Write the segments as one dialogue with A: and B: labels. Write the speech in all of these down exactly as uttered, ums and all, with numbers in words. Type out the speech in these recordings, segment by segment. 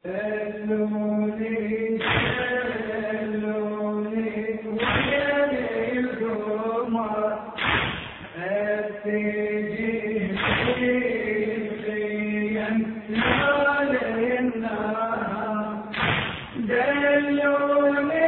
A: دلوني دلوني ويا القمر أتجي فيا نار النار دلوني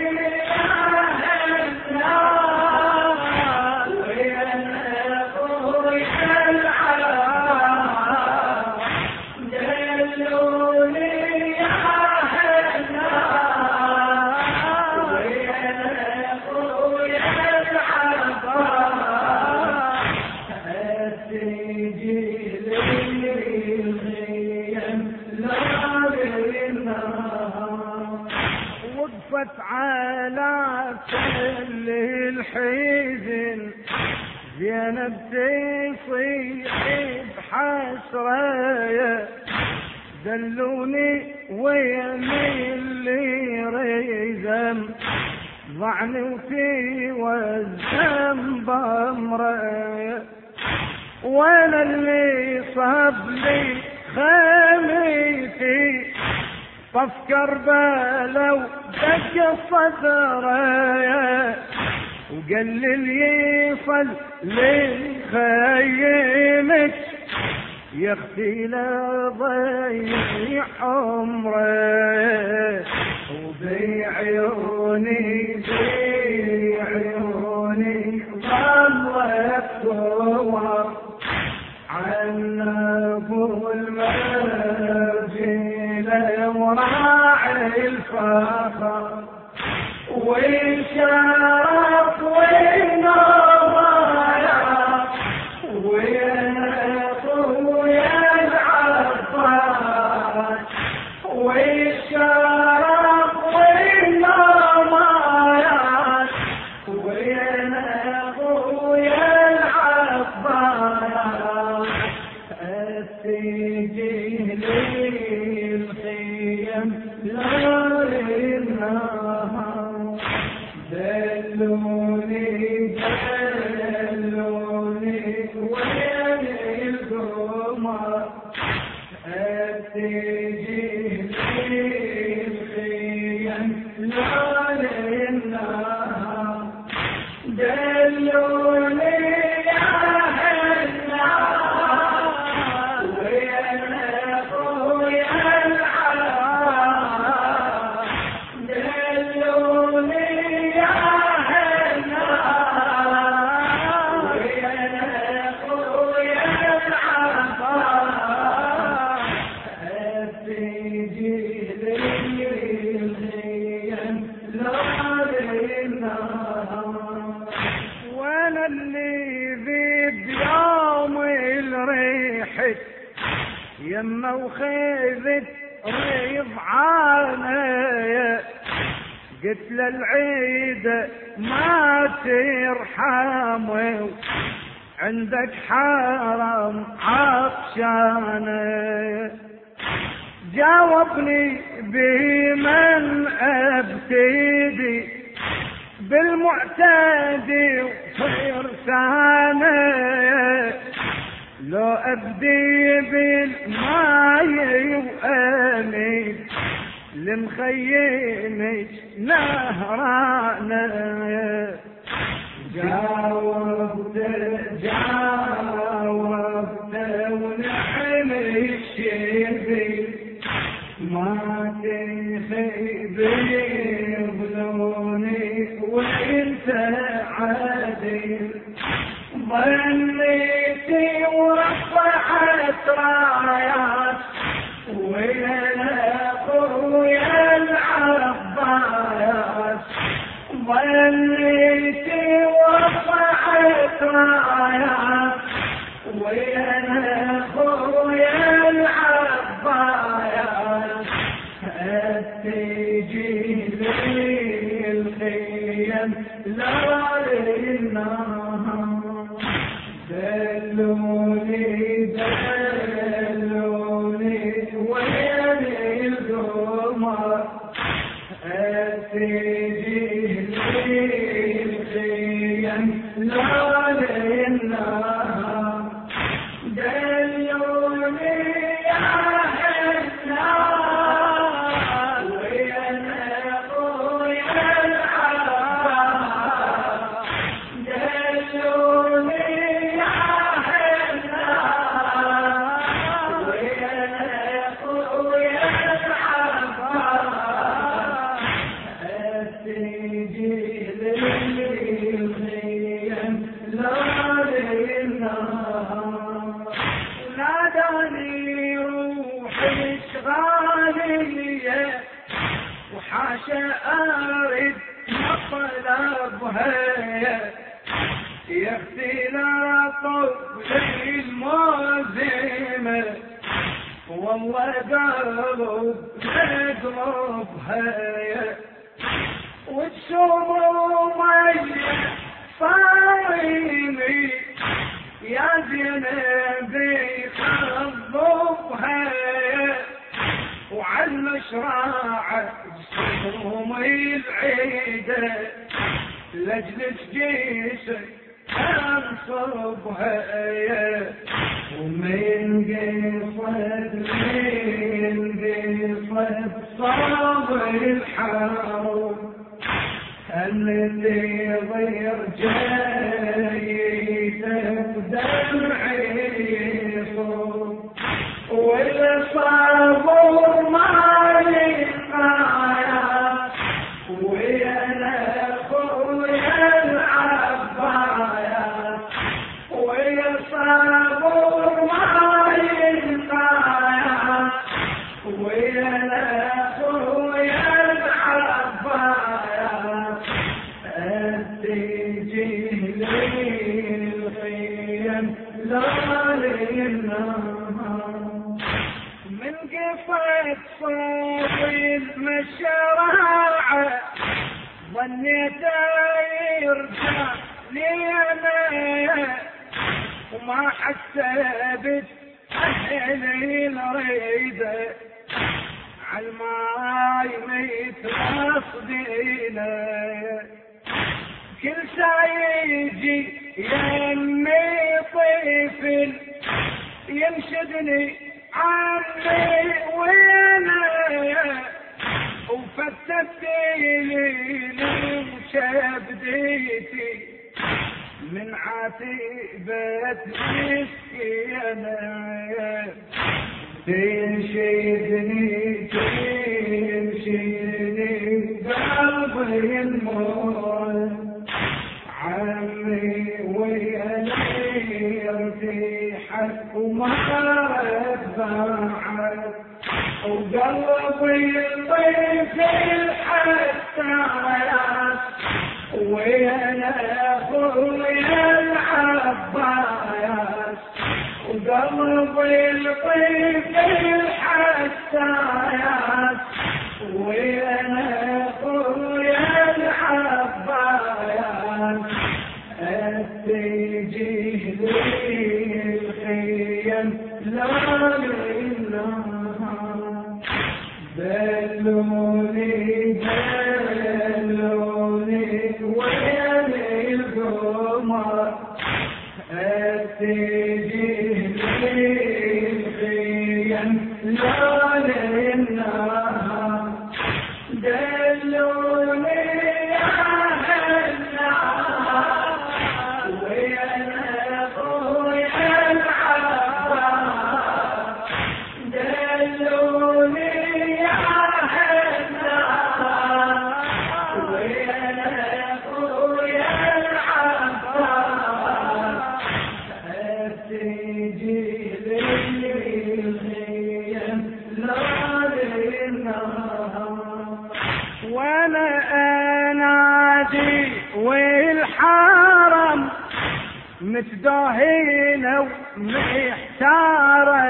A: وقفت على كل الحزن زينب تصيح بحسرة دلوني وين اللي ريزم ضعني وفي والزم بامرأة وانا اللي صاب لي خميتي طف كربلا ودق صدره وقلل يصل لخيمك يا اختي لا ضيع عمره وبعيوني بعيوني ظلت صور عن ابو المرجله وراعي الفخر والشرف والنظايا وين اخويا العباس والشرف والنظايا وين اخويا العباس السجين للخيم نار النهار دلوني دلوني وين القمر السجين للخيم نار النهار دلوني وانا اللي ذي بيوم الريحت يما وخذت رضعانه قلت للعيد ما ترحموا عندك حرم عطشانه جاوبني بمن ابتدي بالمعتدي وفرسانه لو ابدي بالماي وامين لمخيمك نهرانه جاوبت جاوبت ونعم الشربي ما تنخيب يظلوني وانت عادل ظنيتي ورفعت رايات وين اخويا العباس ظنيتي ورفعت رايات وين اخويا العباس السجين للخيم نار النهار دلوني دلوني وين القمر السجين للخيم نار النهار دلوني يا النار حاشا أريد مطلبها يا اختي لا طفلي الموزمة والله قلب يقربها والسموم صايمي يا زينبي خضبها وعلى المشراعة سمومي العيدة لجلس جيسك انصبها ومن قصد من قصد صابر الحرب الذي ضير جايتك دمعي صوب والصبر ما ينقايا ويا خويا العبايا ويا صبر ما ينقايا ويا خويا العبايا أتجيه لي الخيم لا للنهار من قفت صوبي المشراعة ظنيت يرجع لينا وما حسبت أهلي الريدة عالماي مترصدينا كل سايجي يمي طفل ينشدني عمي وينا وفتت لي شبديتي من عتيبة مسكينة تنشدني تنشدني قلبي المر عمي ويا ارتيحت وما رفعت وقلبي يطيف الحسايات ويا خويا العبايات وقلبي يطيف الحسايات ويا خويا العبايات أتجيه لي الخيم لا للنهار دلوني دلوني وين القمر أتجيه لي الخيم لا للنهار دلوني يا النهار وين خويا العباس دلوني يا النهار وين خويا العباس أتجي لي الخيم لا للنهار وانا انادي والحرم متداهينه ومحتاره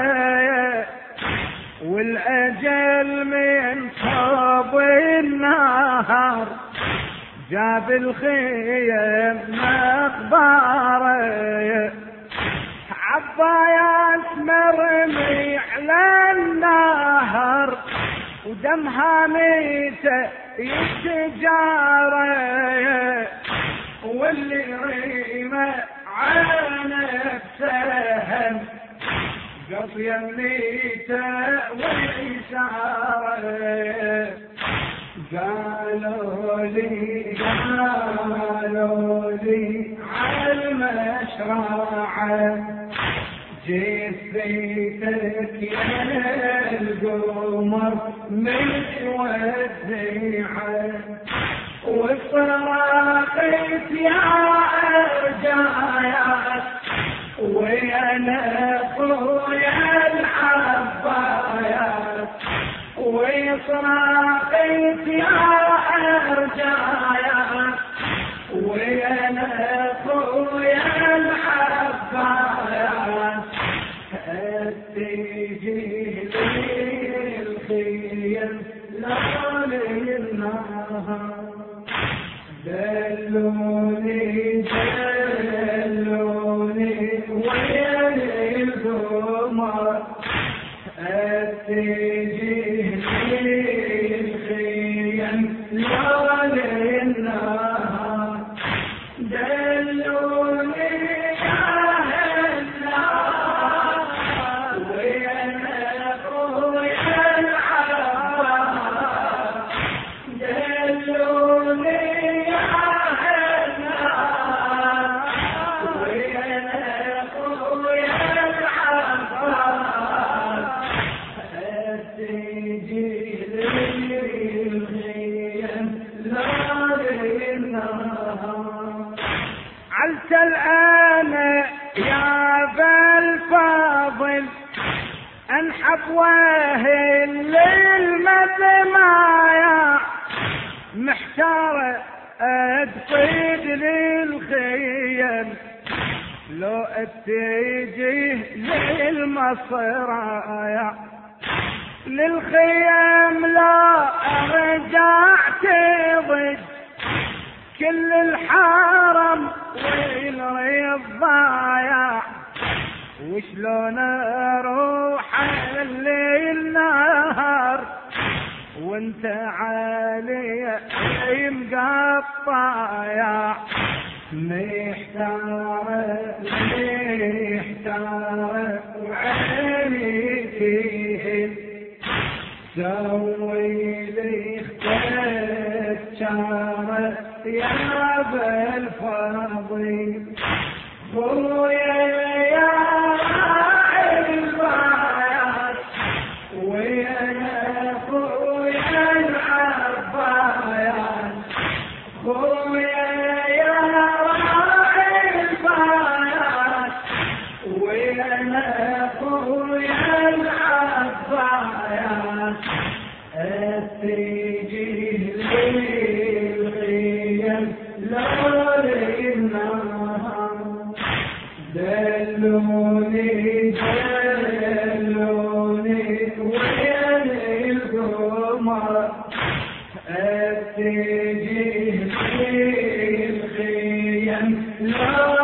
A: والاجل من صوب النهار جاب الخيم مقباره عبايات مرمي على النهر ودمها ميتة يتجارة واللي ريمة عانت سهم قطيا ميتة والإشارة قالوا لي قالوا لي عالمشرعة جثيتك يا القمر متودعة وصراخت يا أرجايات ويا خويا العبايات ويا صراخيت يا أرجايا وين أخويا الحبايا تيجي لي الخيل ليالي النهار دلوني دلوني وين القمر تيجي لي الخيل ليالي النهار دلوني علت الآن يا ذا الفاضل أنحب واهل للمدمايا محتار أدفيد للخيل لو اتجه للمصرايا للخيام لا أرجع تضج كل الحرم والريض ضايع وشلون اروح الليل نهار وانت عالي مقطايع محتار محتار وعيني فيه سوي لي اختك شارة يا بالفاضي خويا يا البايات ويا خويا العبايات خويا يا البايات ويا خويا العبايات تيجي لي الخيل ليالي النهار دلوني دلوني وين القمر تيجي لي الخيل